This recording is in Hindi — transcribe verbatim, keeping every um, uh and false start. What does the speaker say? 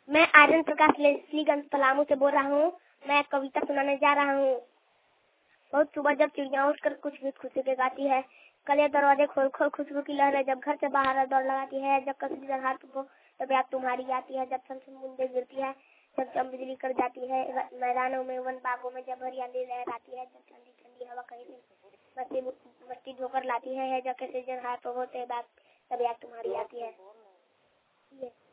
मैं आर्यन प्रकाश लेस्लीगंज पलामू से बोल रहा हूँ। मैं कविता सुनाने जा रहा हूँ। बहुत सुबह जब चिड़िया उठकर कुछ भी खुशी के गाती है, कल दरवाजे खोल खोल खुशबू की लहर है, जब घर से बाहर दौड़ लगाती है, जब कसरी जगह तुमको तब याद तुम्हारी आती है, जब सन बूंदे गिरती है, जब जब बिजली कर जाती है, मैदानों में वन बागों में जब हरियाली लहराती है, जब ठंडी ठंडी हवा कहीं से मस्ती मस्ती ढोकर लाती है, जब कैसे जगह पर होते बात तब याद तुम्हारी आती है।